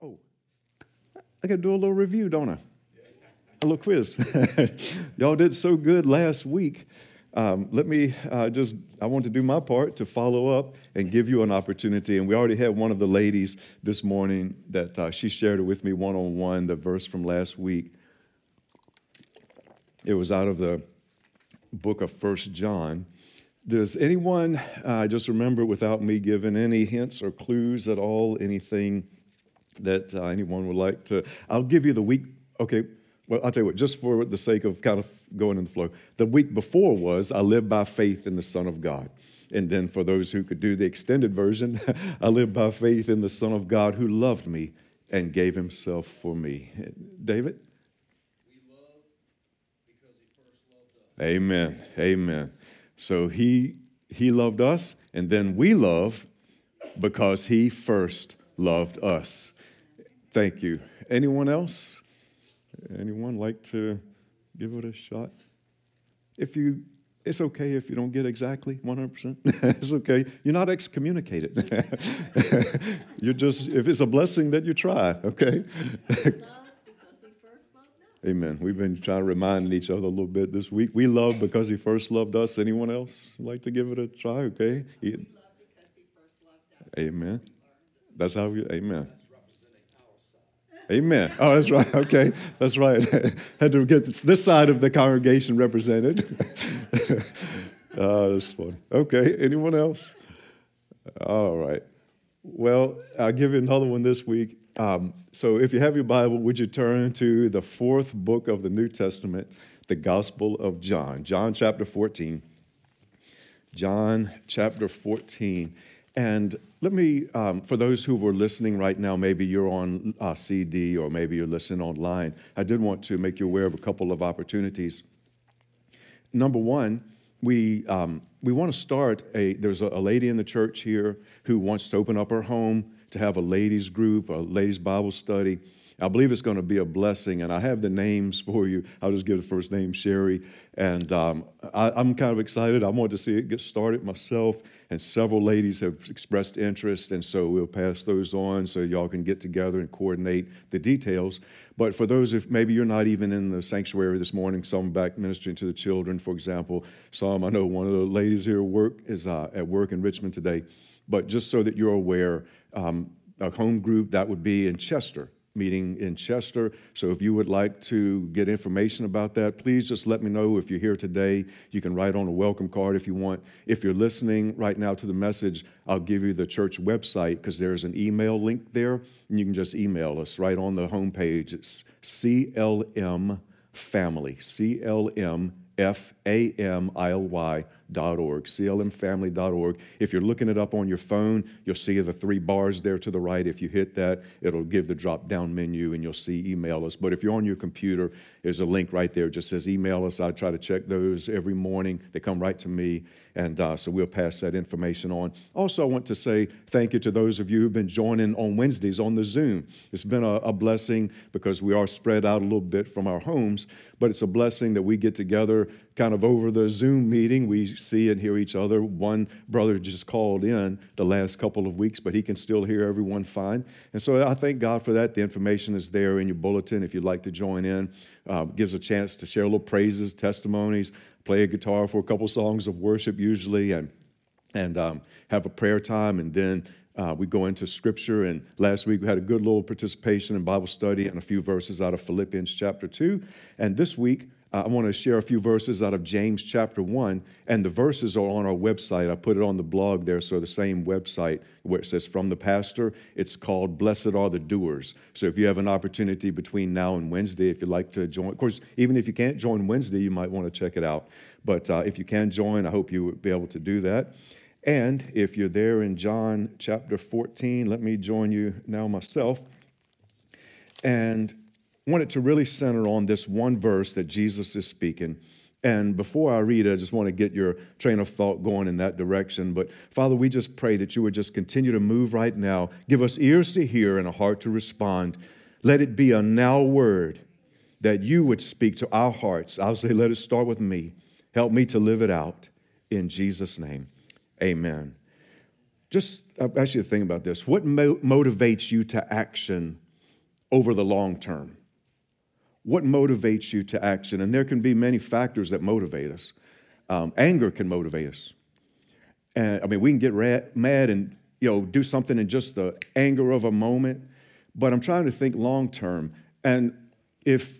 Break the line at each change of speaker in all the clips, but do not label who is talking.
Oh, I got to do a little review, don't I? A little quiz. Y'all did so good last week. I want to do my part to follow up and give you an opportunity. And we already had one of the ladies this morning that she shared it with me one-on-one, the verse from last week. It was out of the book of 1 John. Does anyone just remember, without me giving any hints or clues at all, anything that anyone would like to? I'll give you the week. Okay, well, I'll tell you what, just for the sake of kind of going in the flow. The week before was, I live by faith in the Son of God. And then for those who could do the extended version, I live by faith in the Son of God who loved me and gave himself for me. David?
We love because he first loved us.
Amen. Amen. So he loved us, and then we love because he first loved us. Thank you. Anyone else? Anyone like to give it a shot? It's okay if you don't get exactly 100%. It's okay. You're not excommunicated. If it's a blessing that you try, okay? Amen. We've been trying to remind each other a little bit this week. We love because he first loved us. Anyone else like to give it a try? Okay.
We love because he first loved us.
Amen. That's how we, amen. Amen. Oh, that's right. Okay. That's right. Had to get this side of the congregation represented. Oh, that's funny. Okay. Anyone else? All right. Well, I'll give you another one this week. So if you have your Bible, would you turn to the fourth book of the New Testament, the Gospel of John, John chapter 14. John chapter 14. And let me, for those who were listening right now, maybe you're on CD or maybe you're listening online, I did want to make you aware of a couple of opportunities. Number one, we want to start there's a lady in the church here who wants to open up her home to have a ladies group, a ladies Bible study. I believe it's going to be a blessing, and I have the names for you. I'll just give the first name, Sherry, and I'm kind of excited. I want to see it get started myself, and several ladies have expressed interest, and so we'll pass those on so y'all can get together and coordinate the details. But for those, if maybe you're not even in the sanctuary this morning, some back ministering to the children, for example, I know one of the ladies here is at work in Richmond today, but just so that you're aware, a home group that would be in Chester, meeting in Chester. So if you would like to get information about that, please just let me know. If you're here today, you can write on a welcome card if you want. If you're listening right now to the message, I'll give you the church website because there's an email link there, and you can just email us right on the homepage. It's CLM Family, CLMFAMILY.org, clmfamily.org. If you're looking it up on your phone, you'll see the three bars there to the right. If you hit that, it'll give the drop-down menu, and you'll see email us. But if you're on your computer, there's a link right there. It just says email us. I try to check those every morning. They come right to me, and so we'll pass that information on. Also, I want to say thank you to those of you who've been joining on Wednesdays on the Zoom. It's been a blessing because we are spread out a little bit from our homes, but it's a blessing that we get together kind of over the Zoom meeting. We see and hear each other. One brother just called in the last couple of weeks, but he can still hear everyone fine. And so I thank God for that. The information is there in your bulletin if you'd like to join in. Gives a chance to share a little praises, testimonies, play a guitar for a couple songs of worship usually, and have a prayer time, and then we go into Scripture. And last week we had a good little participation in Bible study and a few verses out of Philippians chapter 2. And this week I want to share a few verses out of James chapter 1, and the verses are on our website. I put it on the blog there, so the same website where it says From the Pastor, it's called Blessed Are the Doers. So if you have an opportunity between now and Wednesday, if you'd like to join, of course, even if you can't join Wednesday, you might want to check it out. But if you can join, I hope you would be able to do that. And if you're there in John chapter 14, let me join you now myself. And wanted to really center on this one verse that Jesus is speaking. And before I read it, I just want to get your train of thought going in that direction. But Father, we just pray that you would just continue to move right now. Give us ears to hear and a heart to respond. Let it be a now word that you would speak to our hearts. I'll say, let it start with me. Help me to live it out. In Jesus' name, amen. Just, I'll ask you to think about this. What motivates you to action over the long term? What motivates you to action? And there can be many factors that motivate us. Anger can motivate us. And we can get mad and do something in just the anger of a moment. But I'm trying to think long term. And if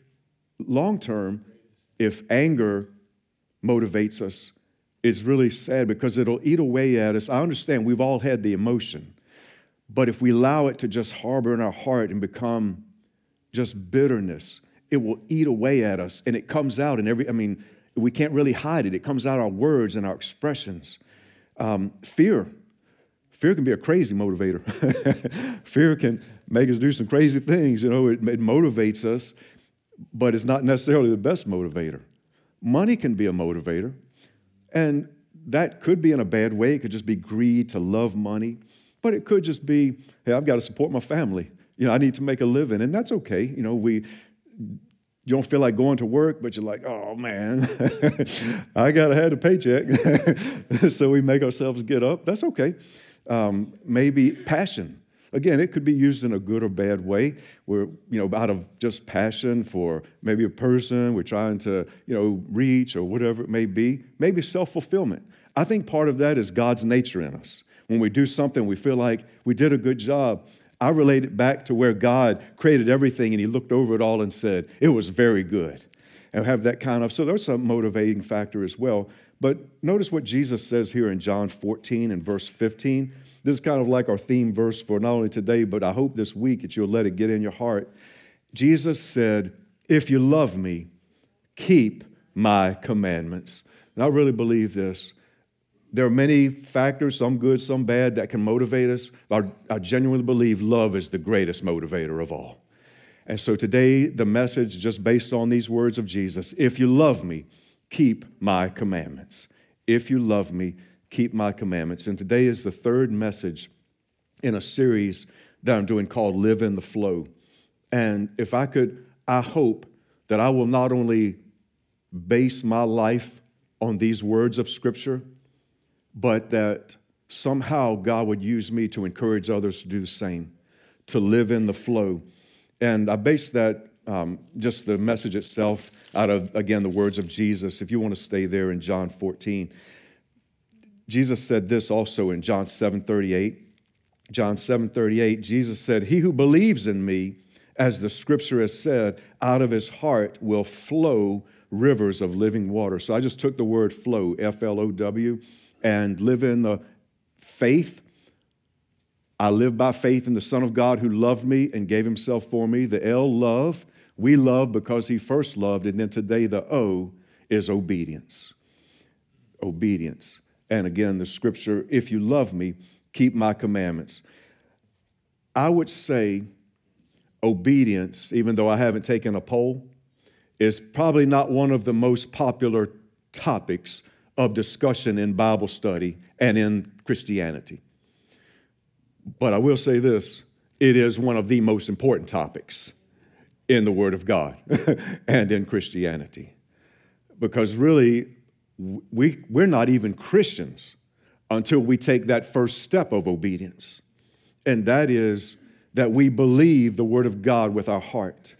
anger motivates us, it's really sad because it'll eat away at us. I understand we've all had the emotion. But if we allow it to just harbor in our heart and become just bitterness, it will eat away at us. And it comes out in we can't really hide it. It comes out in our words and our expressions. Fear can be a crazy motivator. Fear can make us do some crazy things. It motivates us, but it's not necessarily the best motivator. Money can be a motivator, and that could be in a bad way. It could just be greed to love money, but it could just be, hey, I've got to support my family. I need to make a living, and that's okay. You don't feel like going to work, but you're like, oh, man, I got to have a paycheck. So we make ourselves get up. That's okay. Maybe passion. Again, it could be used in a good or bad way. We're, out of just passion for maybe a person we're trying to, reach or whatever it may be. Maybe self-fulfillment. I think part of that is God's nature in us. When we do something, we feel like we did a good job. I relate it back to where God created everything and he looked over it all and said, it was very good. And have that so there's some motivating factor as well. But notice what Jesus says here in John 14 and verse 15. This is kind of like our theme verse for not only today, but I hope this week that you'll let it get in your heart. Jesus said, if you love me, keep my commandments. And I really believe this. There are many factors, some good, some bad, that can motivate us. I genuinely believe love is the greatest motivator of all. And so today, the message, just based on these words of Jesus, if you love me, keep my commandments. If you love me, keep my commandments. And today is the third message in a series that I'm doing called Live in the Flow. And if I could, I hope that I will not only base my life on these words of Scripture, but that somehow God would use me to encourage others to do the same, to live in the flow. And I base that, just the message itself, out of, again, the words of Jesus. If you want to stay there in John 14. Jesus said this also in John 7:38. John 7:38, Jesus said, he who believes in me, as the Scripture has said, out of his heart will flow rivers of living water. So I just took the word flow, F-L-O-W, and live in the faith. I live by faith in the Son of God who loved me and gave himself for me. The L, love. We love because he first loved. And then today the O is obedience. Obedience. And again, the Scripture, if you love me, keep my commandments. I would say obedience, even though I haven't taken a poll, is probably not one of the most popular topics of discussion in Bible study and in Christianity. But I will say this, it is one of the most important topics in the Word of God and in Christianity. Because really, we're not even Christians until we take that first step of obedience. And that is that we believe the Word of God with our heart.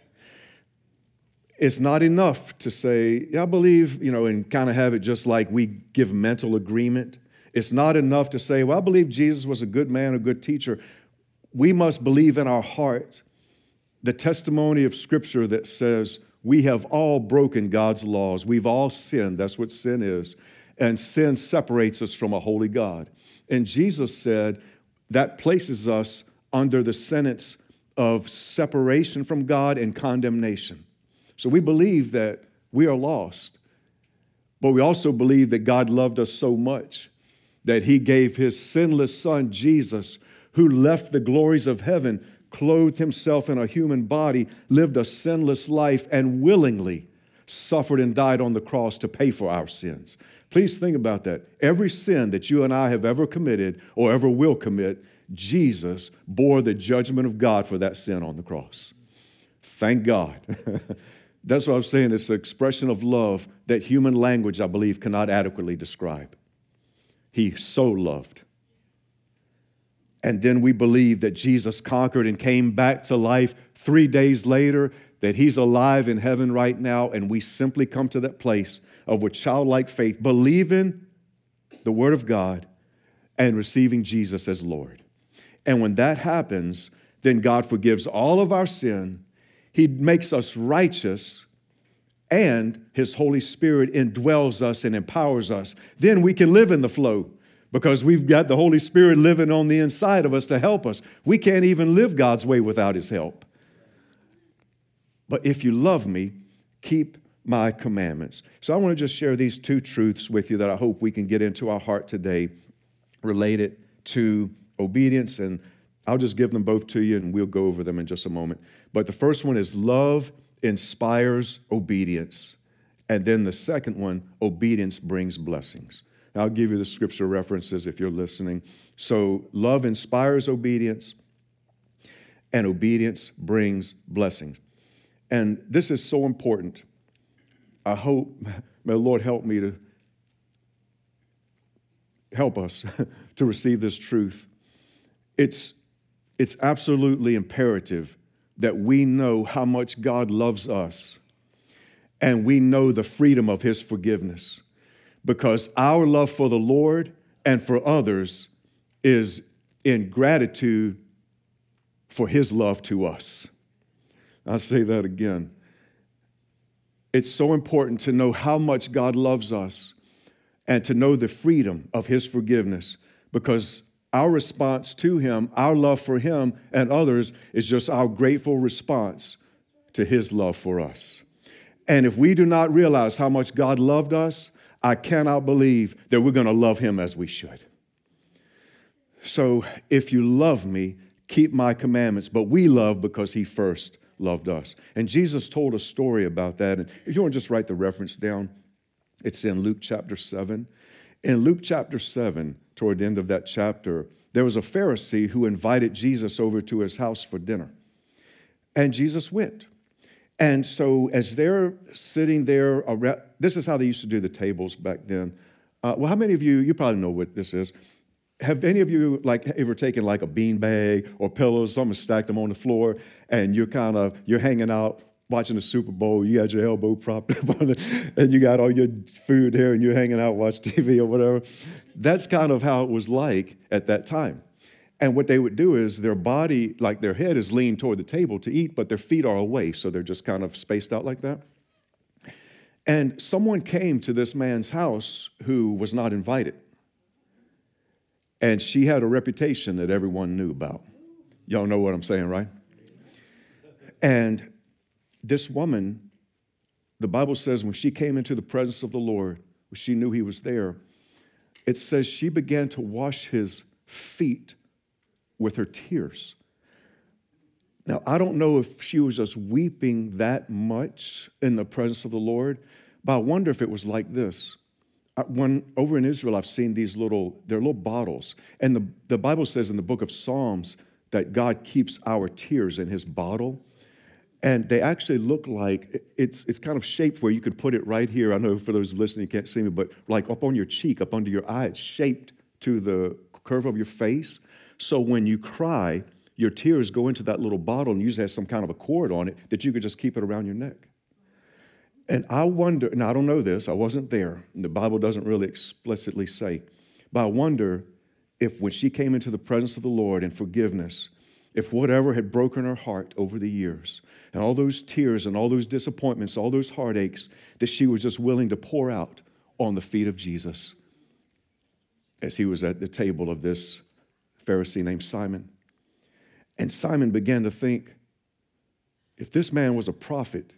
It's not enough to say, yeah, I believe, and kind of have it just like we give mental agreement. It's not enough to say, well, I believe Jesus was a good man, a good teacher. We must believe in our heart the testimony of Scripture that says we have all broken God's laws. We've all sinned. That's what sin is. And sin separates us from a holy God. And Jesus said that places us under the sentence of separation from God and condemnation. So we believe that we are lost, but we also believe that God loved us so much that he gave his sinless Son, Jesus, who left the glories of heaven, clothed himself in a human body, lived a sinless life, and willingly suffered and died on the cross to pay for our sins. Please think about that. Every sin that you and I have ever committed or ever will commit, Jesus bore the judgment of God for that sin on the cross. Thank God. That's what I'm saying. It's an expression of love that human language, I believe, cannot adequately describe. He so loved. And then we believe that Jesus conquered and came back to life 3 days later, that he's alive in heaven right now, and we simply come to that place of with childlike faith, believing the Word of God and receiving Jesus as Lord. And when that happens, then God forgives all of our sin. He makes us righteous, and His Holy Spirit indwells us and empowers us. Then we can live in the flow because we've got the Holy Spirit living on the inside of us to help us. We can't even live God's way without His help. But if you love me, keep my commandments. So I want to just share these two truths with you that I hope we can get into our heart today related to obedience, and I'll just give them both to you and we'll go over them in just a moment. But the first one is love inspires obedience. And then the second one, obedience brings blessings. Now, I'll give you the scripture references if you're listening. So love inspires obedience, and obedience brings blessings. And this is so important. I hope, may the Lord help me to help us to receive this truth. It's absolutely imperative that we know how much God loves us and we know the freedom of His forgiveness, because our love for the Lord and for others is in gratitude for His love to us. I'll say that again. It's so important to know how much God loves us and to know the freedom of His forgiveness, because our response to Him, our love for Him and others, is just our grateful response to His love for us. And if we do not realize how much God loved us, I cannot believe that we're going to love Him as we should. So if you love me, keep my commandments. But we love because He first loved us. And Jesus told a story about that. And if you want to just write the reference down, it's in Luke chapter 7. In Luke chapter 7, toward the end of that chapter, there was a Pharisee who invited Jesus over to his house for dinner. And Jesus went. And so as they're sitting there around, this is how they used to do the tables back then. Well, how many of you probably know what this is. Have any of you ever taken like a bean bag or pillows, something, stacked them on the floor, and you're hanging out watching the Super Bowl, you got your elbow propped up on it, and you got all your food there, and you're hanging out, watch TV or whatever. That's kind of how it was like at that time. And what they would do is their body, like their head is leaned toward the table to eat, but their feet are away, so they're just kind of spaced out like that. And someone came to this man's house who was not invited. And she had a reputation that everyone knew about. Y'all know what I'm saying, right? And this woman, the Bible says when she came into the presence of the Lord, when she knew He was there, it says she began to wash His feet with her tears. Now, I don't know if she was just weeping that much in the presence of the Lord, but I wonder if it was like this. When over in Israel, I've seen they're little bottles. And the Bible says in the book of Psalms that God keeps our tears in His bottle. And they actually look like, it's kind of shaped where you could put it right here. I know for those listening, you can't see me, but like up on your cheek, up under your eye, it's shaped to the curve of your face. So when you cry, your tears go into that little bottle and usually has some kind of a cord on it that you could just keep it around your neck. And I wonder, and I don't know this, I wasn't there, and the Bible doesn't really explicitly say, but I wonder if when she came into the presence of the Lord in forgiveness, if whatever had broken her heart over the years, and all those tears and all those disappointments, all those heartaches, that she was just willing to pour out on the feet of Jesus as He was at the table of this Pharisee named Simon. And Simon began to think, if this man was a prophet,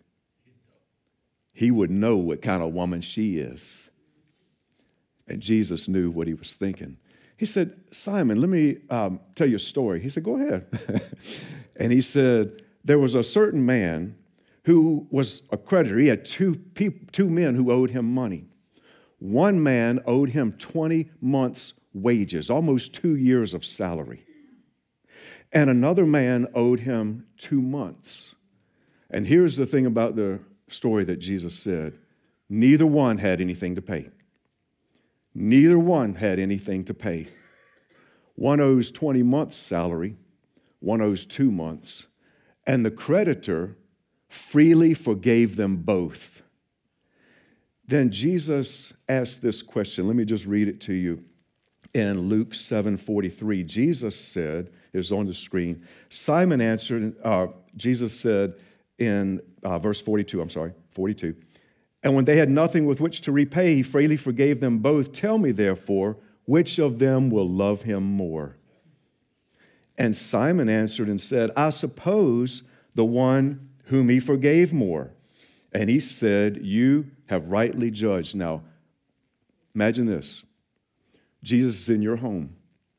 he would know what kind of woman she is. And Jesus knew what He was thinking. He said, Simon, let me tell you a story. He said, go ahead. And he said, there was a certain man who was a creditor. He had two men who owed him money. One man owed him 20 months' wages, almost 2 years of salary. And another man owed him 2 months. And here's the thing about the story that Jesus said. Neither one had anything to pay. Neither one had anything to pay. One owes 20 months' salary. One owes 2 months. And the creditor freely forgave them both. Then Jesus asked this question. Let me just read it to you. In Luke 7:43, Jesus said, is on the screen, Simon answered, Jesus said in verse 42, and when they had nothing with which to repay, he freely forgave them both. Tell me, therefore, which of them will love him more? And Simon answered and said, I suppose the one whom he forgave more. And he said, you have rightly judged. Now, imagine this. Jesus is in your home.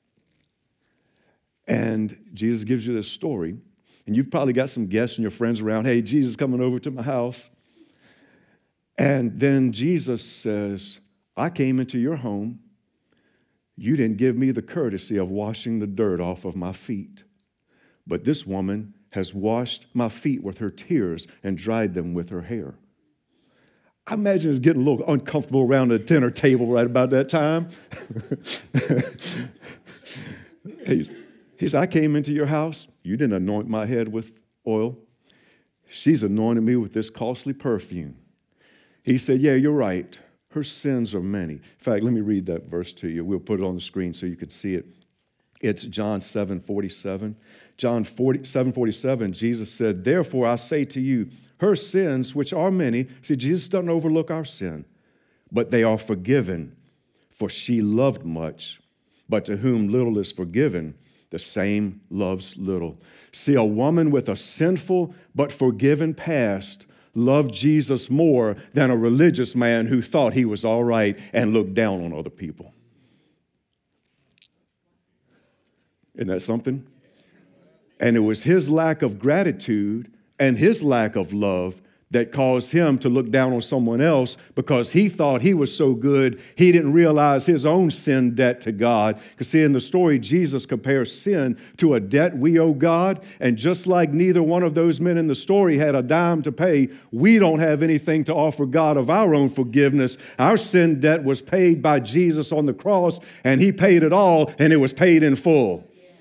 And Jesus gives you this story. And you've probably got some guests and your friends around. Hey, Jesus is coming over to my house. And then Jesus says, I came into your home. You didn't give me the courtesy of washing the dirt off of my feet. But this woman has washed my feet with her tears and dried them with her hair. I imagine it's getting a little uncomfortable around the dinner table right about that time. He said, I came into your house. You didn't anoint my head with oil. She's anointed me with this costly perfume. He said, yeah, you're right. Her sins are many. In fact, let me read that verse to you. We'll put it on the screen so you can see it. It's John 7:47. John 7:47, Jesus said, therefore I say to you, her sins, which are many, see, Jesus doesn't overlook our sin, but they are forgiven, for she loved much. But to whom little is forgiven, the same loves little. See, a woman with a sinful but forgiven past loved Jesus more than a religious man who thought he was all right and looked down on other people. Isn't that something? And it was his lack of gratitude and his lack of love that caused him to look down on someone else because he thought he was so good, he didn't realize his own sin debt to God. Because see, in the story, Jesus compares sin to a debt we owe God. And just like neither one of those men in the story had a dime to pay, we don't have anything to offer God of our own forgiveness. Our sin debt was paid by Jesus on the cross, and he paid it all, and it was paid in full.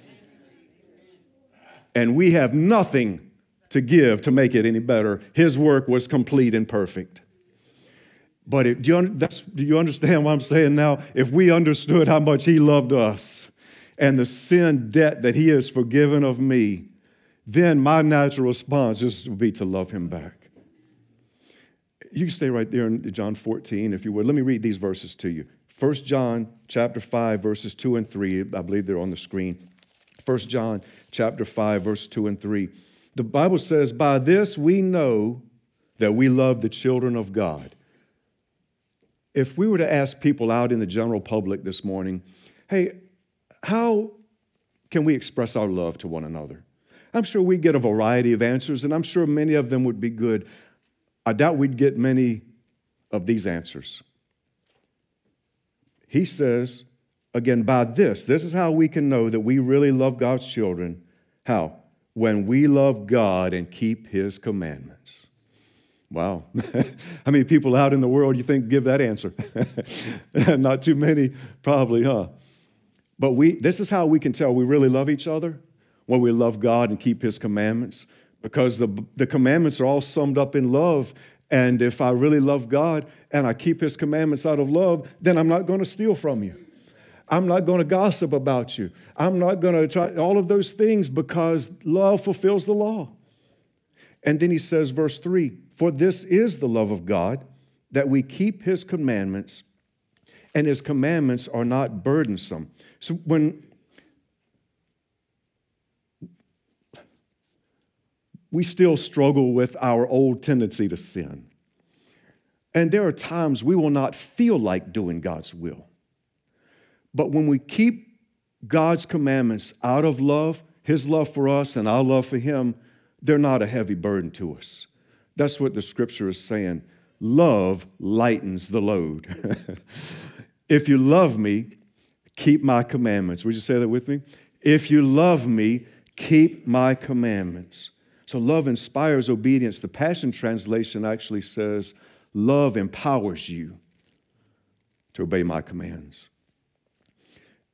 And we have nothing to give to make it any better. His work was complete and perfect. But do you understand what I'm saying now? If we understood how much he loved us and the sin debt that he has forgiven of me, then my natural response just would be to love him back. You can stay right there in John 14, if you would. Let me read these verses to you. 1 John chapter 5, verses 2 and 3. I believe they're on the screen. 1 John chapter 5, verse 2 and 3. The Bible says, by this we know that we love the children of God. If we were to ask people out in the general public this morning, hey, how can we express our love to one another? I'm sure we'd get a variety of answers, and I'm sure many of them would be good. I doubt we'd get many of these answers. He says, again, by this is how we can know that we really love God's children. How? When we love God and keep his commandments. Wow. How many people out in the world you think give that answer? Not too many, probably, huh? But this is how we can tell we really love each other, when we love God and keep his commandments, because the commandments are all summed up in love. And if I really love God and I keep his commandments out of love, then I'm not going to steal from you. I'm not going to gossip about you. I'm not going to try all of those things because love fulfills the law. And then he says, verse 3, for this is the love of God, that we keep his commandments, and his commandments are not burdensome. So when we still struggle with our old tendency to sin, and there are times we will not feel like doing God's will. But when we keep God's commandments out of love, his love for us and our love for him, they're not a heavy burden to us. That's what the scripture is saying. Love lightens the load. If you love me, keep my commandments. Would you say that with me? If you love me, keep my commandments. So love inspires obedience. The Passion Translation actually says, love empowers you to obey my commands.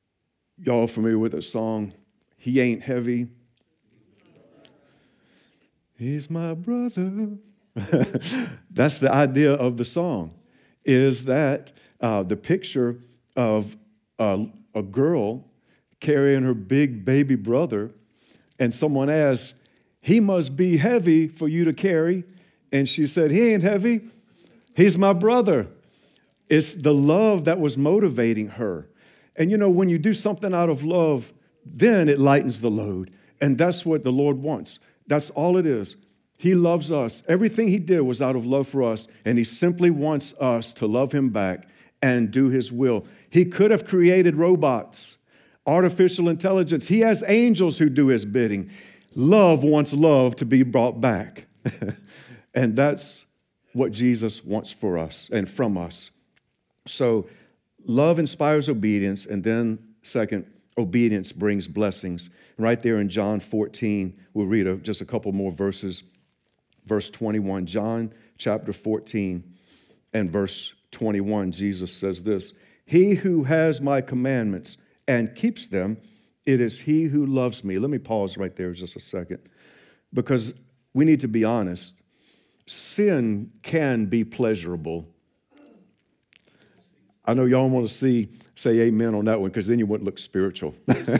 Y'all familiar with that song, He Ain't Heavy? He's my brother. That's the idea of the song, is that the picture of a girl carrying her big baby brother, and someone asked, he must be heavy for you to carry. And she said, he ain't heavy. He's my brother. It's the love that was motivating her. And you know, when you do something out of love, then it lightens the load. And that's what the Lord wants. That's all it is. He loves us. Everything he did was out of love for us, and he simply wants us to love him back and do his will. He could have created robots, artificial intelligence. He has angels who do his bidding. Love wants love to be brought back. And that's what Jesus wants for us and from us. So love inspires obedience, and then second, obedience brings blessings. Right there in John 14, we'll read just a couple more verses. Verse 21, John chapter 14 and verse 21, Jesus says this, he who has my commandments and keeps them, it is he who loves me. Let me pause right there just a second, because we need to be honest. Sin can be pleasurable. I know y'all want to say amen on that one, because then you wouldn't look spiritual.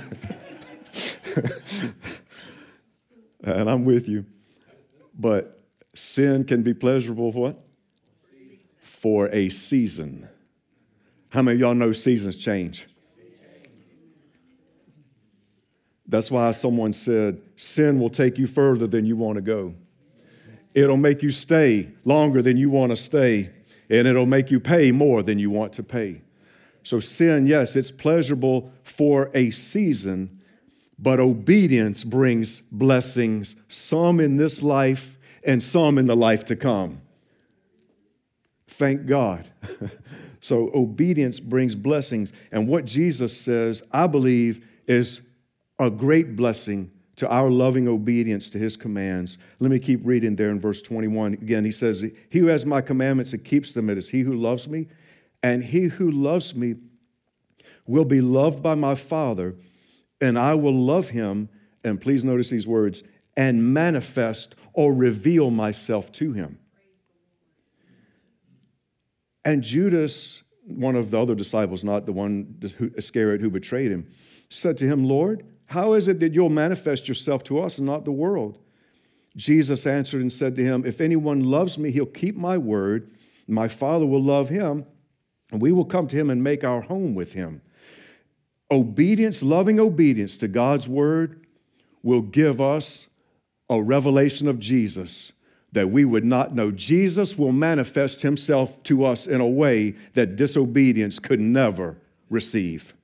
And I'm with you. But sin can be pleasurable for what? For a season. How many of y'all know seasons change? That's why someone said, sin will take you further than you want to go. It'll make you stay longer than you want to stay, and it'll make you pay more than you want to pay. So sin, yes, it's pleasurable for a season, but obedience brings blessings, some in this life and some in the life to come. Thank God. So obedience brings blessings. And what Jesus says, I believe, is a great blessing to our loving obedience to his commands. Let me keep reading there in verse 21. Again, he says, he who has my commandments and keeps them, it is he who loves me. And he who loves me will be loved by my Father, and I will love him, and please notice these words, and manifest or reveal myself to him. And Judas, one of the other disciples, not the one Iscariot who betrayed him, said to him, Lord, how is it that you'll manifest yourself to us and not the world? Jesus answered and said to him, if anyone loves me, he'll keep my word. My Father will love him, and we will come to him and make our home with him. Obedience, loving obedience to God's word will give us a revelation of Jesus that we would not know. Jesus will manifest himself to us in a way that disobedience could never receive.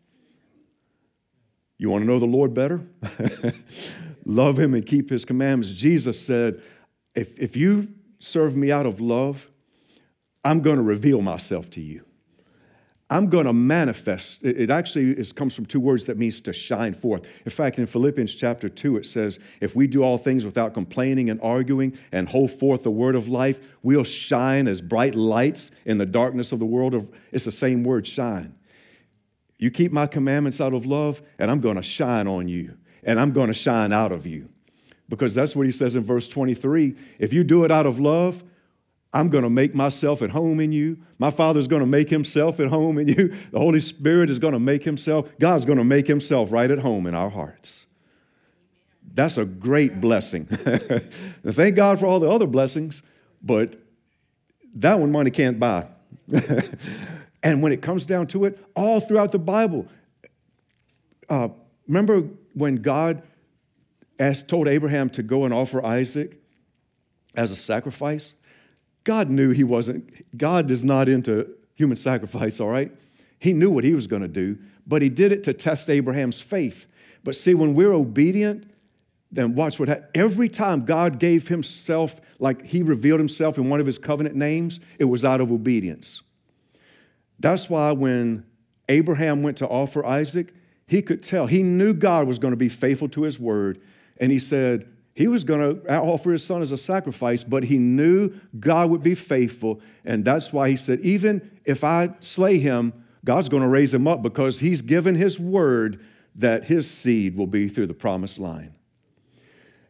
You want to know the Lord better? Love him and keep his commandments. Jesus said, if you serve me out of love, I'm going to reveal myself to you. I'm going to manifest. It actually comes from two words that means to shine forth. In fact, in Philippians chapter 2, it says, if we do all things without complaining and arguing and hold forth the word of life, we'll shine as bright lights in the darkness of the world. It's the same word, shine. You keep my commandments out of love, and I'm going to shine on you, and I'm going to shine out of you. Because that's what he says in verse 23. If you do it out of love, I'm going to make myself at home in you. My Father's going to make himself at home in you. The Holy Spirit is going to make himself. God's going to make himself right at home in our hearts. That's a great blessing. And thank God for all the other blessings, but that one money can't buy. And when it comes down to it, all throughout the Bible, remember when God told Abraham to go and offer Isaac as a sacrifice? God knew God is not into human sacrifice, all right? He knew what he was going to do, but he did it to test Abraham's faith. But see, when we're obedient, then watch what happens. Every time God gave himself, like he revealed himself in one of his covenant names, it was out of obedience. That's why when Abraham went to offer Isaac, he could tell. He knew God was going to be faithful to his word, and he said, he was going to offer his son as a sacrifice, but he knew God would be faithful. And that's why he said, even if I slay him, God's going to raise him up because he's given his word that his seed will be through the promised line.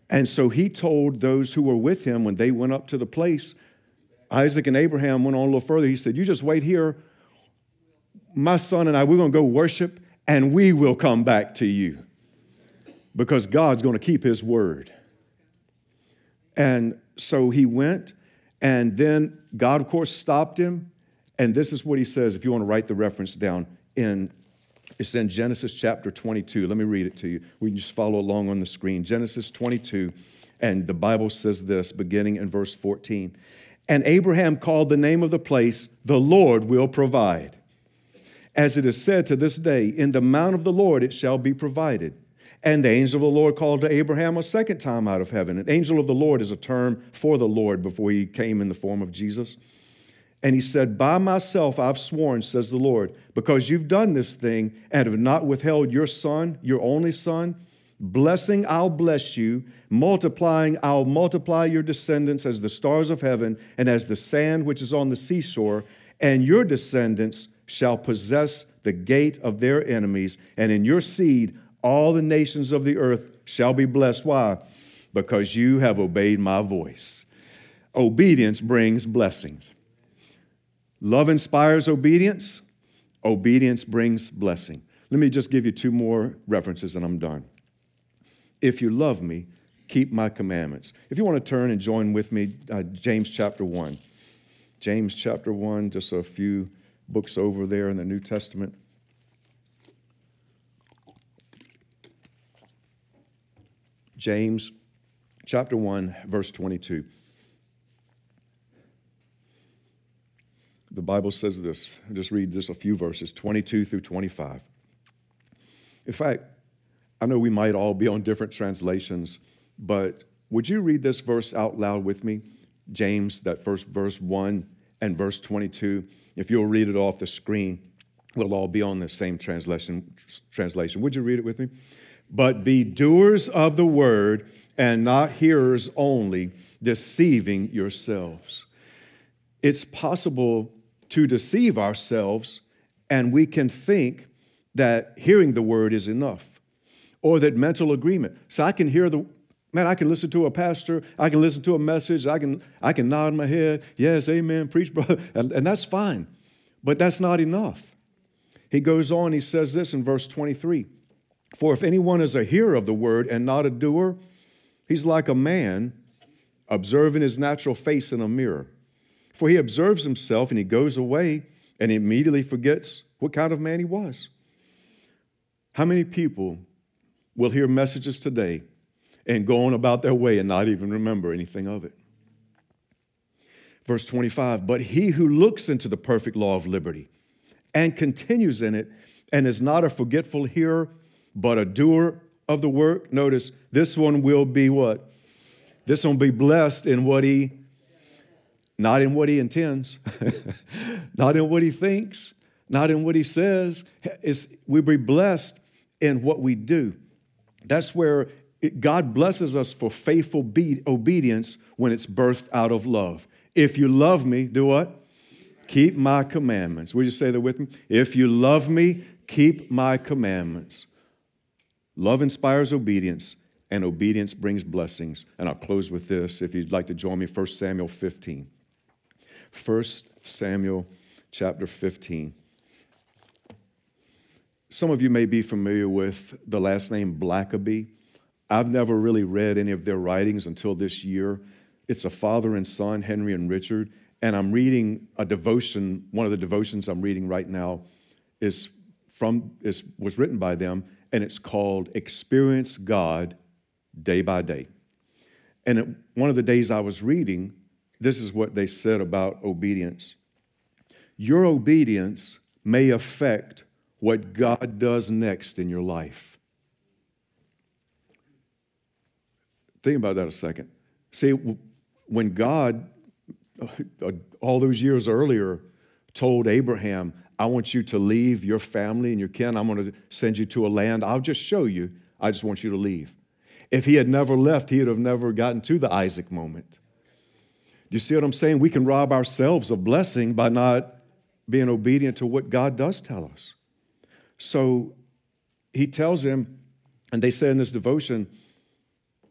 And so he told those who were with him when they went up to the place, Isaac and Abraham went on a little further. He said, you just wait here. My son and I, we're going to go worship, and we will come back to you. Because God's going to keep his word. And so he went, and then God, of course, stopped him. And this is what he says, if you want to write the reference down. It's in Genesis chapter 22. Let me read it to you. We can just follow along on the screen. Genesis 22, and the Bible says this, beginning in verse 14. And Abraham called the name of the place, the Lord will provide. As it is said to this day, in the mount of the Lord it shall be provided. And the angel of the Lord called to Abraham a second time out of heaven. An angel of the Lord is a term for the Lord before he came in the form of Jesus. And he said, by myself I've sworn, says the Lord, because you've done this thing and have not withheld your son, your only son. Blessing, I'll bless you. Multiplying, I'll multiply your descendants as the stars of heaven and as the sand which is on the seashore. And your descendants shall possess the gate of their enemies. And in your seed all the nations of the earth shall be blessed. Why? Because you have obeyed my voice. Obedience brings blessings. Love inspires obedience. Obedience brings blessing. Let me just give you two more references and I'm done. If you love me, keep my commandments. If you want to turn and join with me, James chapter 1. James chapter 1, just a few books over there in the New Testament. James chapter 1, verse 22. The Bible says this. I'll just read just a few verses, 22 through 25. In fact, I know we might all be on different translations, but would you read this verse out loud with me? James, that first verse 1 and verse 22. If you'll read it off the screen, we'll all be on the same translation. Would you read it with me? But be doers of the word and not hearers only, deceiving yourselves. It's possible to deceive ourselves, and we can think that hearing the word is enough, or that mental agreement. So I can hear I can listen to a pastor, I can listen to a message, I can nod my head, yes, amen, preach, brother, and that's fine. But that's not enough. He goes on, he says this in verse 23. For if anyone is a hearer of the word and not a doer, he's like a man observing his natural face in a mirror. For he observes himself and he goes away and he immediately forgets what kind of man he was. How many people will hear messages today and go on about their way and not even remember anything of it? Verse 25, but he who looks into the perfect law of liberty and continues in it and is not a forgetful hearer, but a doer of the work, notice, this one will be what? This one will be blessed in what not in what he intends, not in what he thinks, not in what he says. We'll be blessed in what we do. That's where God blesses us for faithful obedience when it's birthed out of love. If you love me, do what? Keep my commandments. Would you say that with me? If you love me, keep my commandments. Love inspires obedience, and obedience brings blessings. And I'll close with this. If you'd like to join me, 1 Samuel 15. 1 Samuel chapter 15. Some of you may be familiar with the last name Blackaby. I've never really read any of their writings until this year. It's a father and son, Henry and Richard, and I'm reading a devotion. One of the devotions I'm reading right now was written by them, and it's called Experience God Day by Day. And one of the days I was reading, this is what they said about obedience. Your obedience may affect what God does next in your life. Think about that a second. See, when God, all those years earlier, told Abraham, I want you to leave your family and your kin. I'm going to send you to a land. I'll just show you. I just want you to leave. If he had never left, he would have never gotten to the Isaac moment. Do you see what I'm saying? We can rob ourselves of blessing by not being obedient to what God does tell us. So he tells him, and they say in this devotion,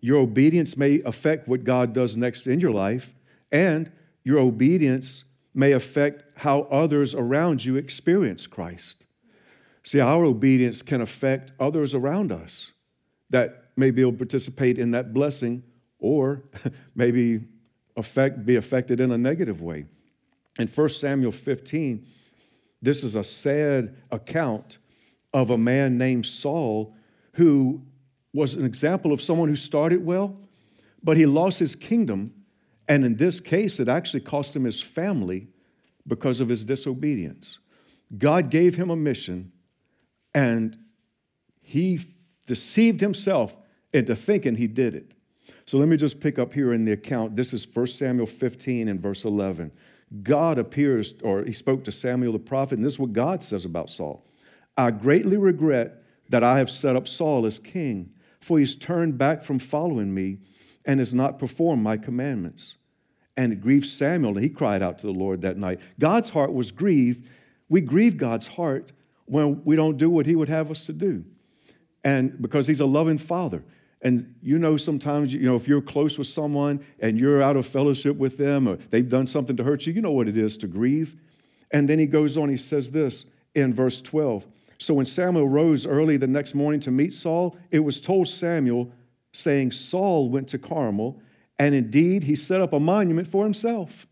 your obedience may affect what God does next in your life, and your obedience may affect how others around you experience Christ. See, our obedience can affect others around us that may be able to participate in that blessing or maybe be affected in a negative way. In 1 Samuel 15, this is a sad account of a man named Saul who was an example of someone who started well, but he lost his kingdom. And in this case, it actually cost him his family because of his disobedience. God gave him a mission, and he deceived himself into thinking he did it. So let me just pick up here in the account. This is 1 Samuel 15 and verse 11. God appears, or he spoke to Samuel the prophet, and this is what God says about Saul. I greatly regret that I have set up Saul as king, for he's turned back from following me and has not performed my commandments. And it grieved Samuel, and he cried out to the Lord that night. God's heart was grieved. We grieve God's heart when we don't do what he would have us to do. And because he's a loving father. And sometimes, if you're close with someone and you're out of fellowship with them or they've done something to hurt you, you know what it is to grieve. And then he goes on, he says this in verse 12. So when Samuel rose early the next morning to meet Saul, it was told Samuel, saying, Saul went to Carmel, and indeed he set up a monument for himself.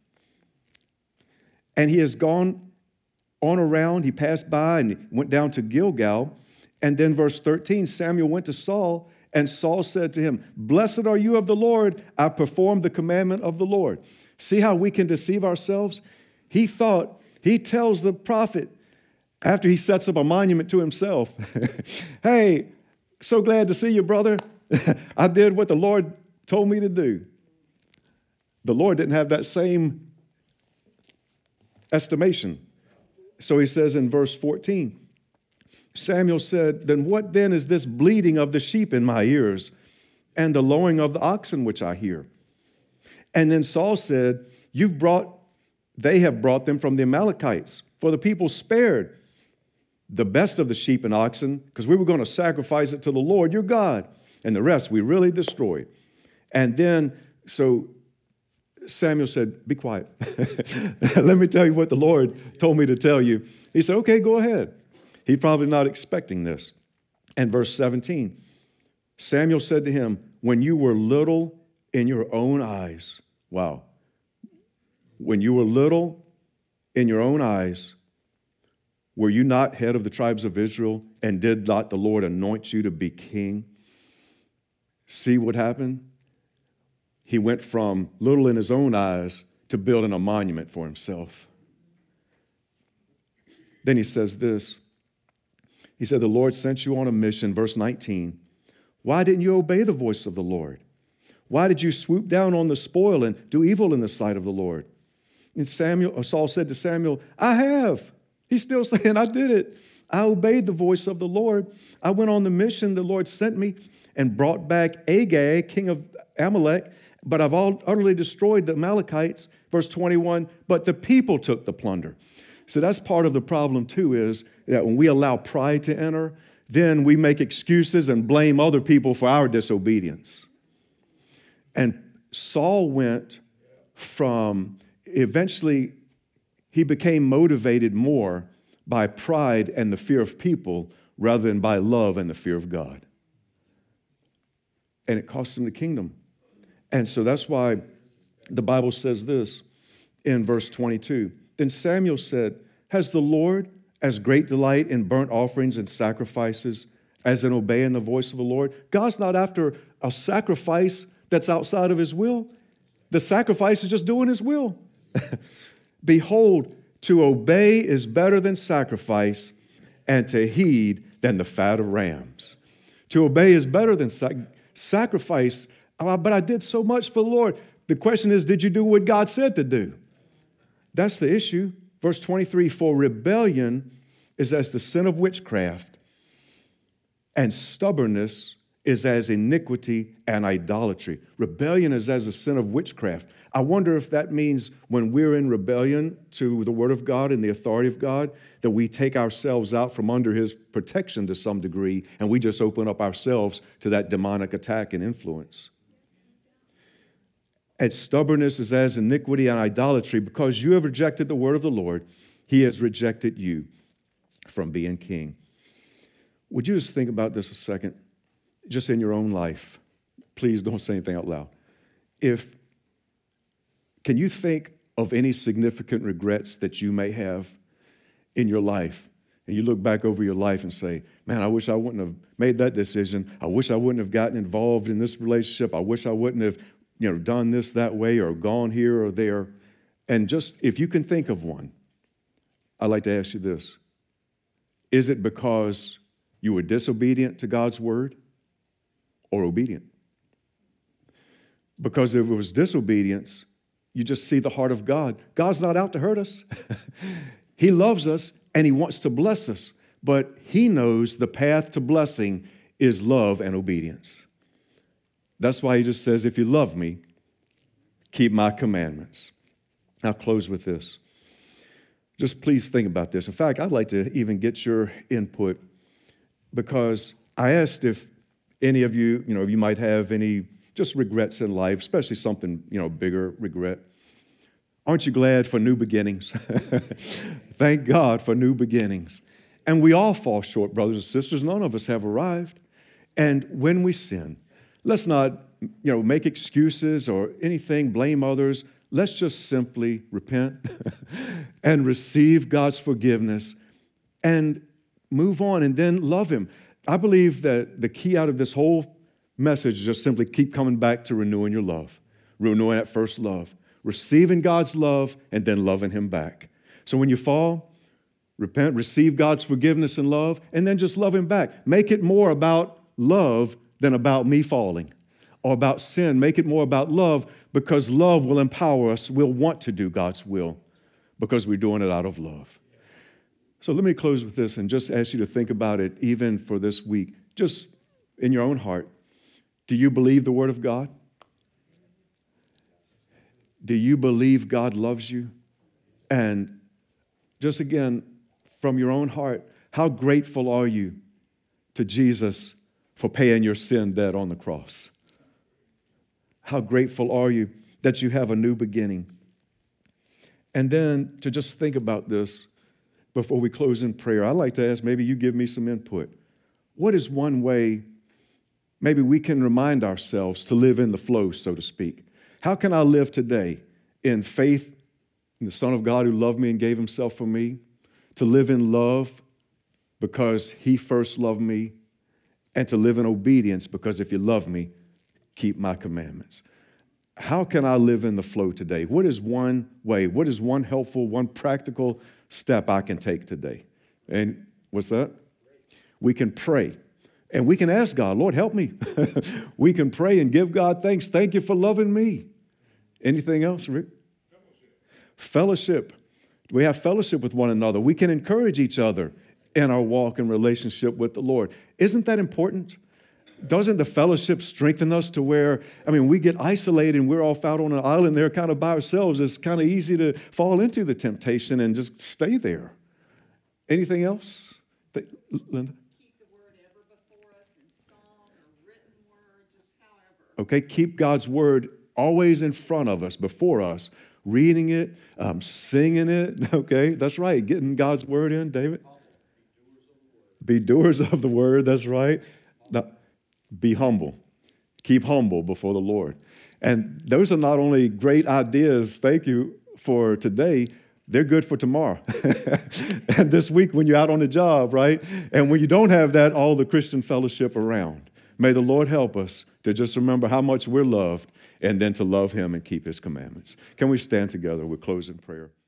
And he has gone on around, he passed by and went down to Gilgal. And then verse 13, Samuel went to Saul, and Saul said to him, Blessed are you of the Lord, I performed the commandment of the Lord. See how we can deceive ourselves? He tells the prophet, after he sets up a monument to himself, hey, so glad to see you, brother. I did what the Lord told me to do. The Lord didn't have that same estimation. So he says in verse 14, Samuel said, Then what then is this bleating of the sheep in my ears and the lowing of the oxen which I hear? And then Saul said, They have brought them from the Amalekites, for the people spared the best of the sheep and oxen, because we were going to sacrifice it to the Lord your God, and the rest we really destroyed. And then, so Samuel said, Be quiet. Let me tell you what the Lord told me to tell you. He said, Okay, go ahead. He's probably not expecting this. And verse 17, Samuel said to him, When you were little in your own eyes, wow. When you were little in your own eyes, were you not head of the tribes of Israel, and did not the Lord anoint you to be king? See what happened? He went from little in his own eyes to building a monument for himself. Then he says this. He said, The Lord sent you on a mission, verse 19. Why didn't you obey the voice of the Lord? Why did you swoop down on the spoil and do evil in the sight of the Lord? And Saul said to Samuel, I have. He's still saying, I did it. I obeyed the voice of the Lord. I went on the mission the Lord sent me and brought back Agag, king of Amalek, but I've utterly destroyed the Amalekites. Verse 21, but the people took the plunder. So that's part of the problem too, is that when we allow pride to enter, then we make excuses and blame other people for our disobedience. And Saul went from, eventually, he became motivated more by pride and the fear of people rather than by love and the fear of God. And it cost him the kingdom. And so that's why the Bible says this in verse 22. Then Samuel said, Has the Lord as great delight in burnt offerings and sacrifices as in obeying the voice of the Lord? God's not after a sacrifice that's outside of his will. The sacrifice is just doing his will. Behold, to obey is better than sacrifice, and to heed than the fat of rams. To obey is better than sacrifice. But I did so much for the Lord. The question is, did you do what God said to do? That's the issue. Verse 23, for rebellion is as the sin of witchcraft, and stubbornness is as iniquity and idolatry. Rebellion is as a sin of witchcraft. I wonder if that means when we're in rebellion to the Word of God and the authority of God, that we take ourselves out from under His protection to some degree, and we just open up ourselves to that demonic attack and influence. And stubbornness is as iniquity and idolatry. Because you have rejected the word of the Lord, he has rejected you from being king. Would you just think about this a second, just in your own life? Please don't say anything out loud. Can you think of any significant regrets that you may have in your life? And you look back over your life and say, man, I wish I wouldn't have made that decision. I wish I wouldn't have gotten involved in this relationship. I wish I wouldn't have, done this that way or gone here or there. And just, if you can think of one, I'd like to ask you this. Is it because you were disobedient to God's word or obedient? Because if it was disobedience, you just see the heart of God. God's not out to hurt us. He loves us and he wants to bless us, but he knows the path to blessing is love and obedience. That's why he just says, if you love me, keep my commandments. I'll close with this. Just please think about this. In fact, I'd like to even get your input because I asked if any of you, you might have any just regrets in life, especially something, bigger regret. Aren't you glad for new beginnings? Thank God for new beginnings. And we all fall short, brothers and sisters. None of us have arrived. And when we sin, let's not, make excuses or anything, blame others. Let's just simply repent and receive God's forgiveness and move on and then love him. I believe that the key out of this whole message is just simply keep coming back to renewing your love, renewing that first love, receiving God's love and then loving him back. So when you fall, repent, receive God's forgiveness and love, and then just love him back. Make it more about love than about me falling or about sin. Make it more about love because love will empower us. We'll want to do God's will because we're doing it out of love. So let me close with this and just ask you to think about it even for this week. Just in your own heart, do you believe the word of God? Do you believe God loves you? And just again, from your own heart, how grateful are you to Jesus for paying your sin debt on the cross? How grateful are you that you have a new beginning? And then to just think about this before we close in prayer, I'd like to ask, maybe you give me some input. What is one way maybe we can remind ourselves to live in the flow, so to speak? How can I live today in faith in the Son of God who loved me and gave himself for me, to live in love because he first loved me, and to live in obedience because if you love me, keep my commandments? How can I live in the flow today? What is one way? What is one helpful, one practical step I can take today? And what's that? We can pray. And we can ask God, Lord, help me. We can pray and give God thanks. Thank you for loving me. Anything else, Rick? Fellowship. We have fellowship with one another. We can encourage each other in our walk and relationship with the Lord. Isn't that important? Doesn't the fellowship strengthen us to where, we get isolated and we're off out on an island there kind of by ourselves. It's kind of easy to fall into the temptation and just stay there. Anything else? Linda?
Keep the word ever before us in song or written word, just however.
Okay, keep God's word always in front of us, before us, reading it, singing it. Okay, that's right, getting God's word in, David. Be doers of the word, that's right. Now, be humble. Keep humble before the Lord. And those are not only great ideas, thank you, for today, they're good for tomorrow. And this week when you're out on the job, right? And when you don't have that, all the Christian fellowship around. May the Lord help us to just remember how much we're loved and then to love him and keep his commandments. Can we stand together? We'll close in prayer.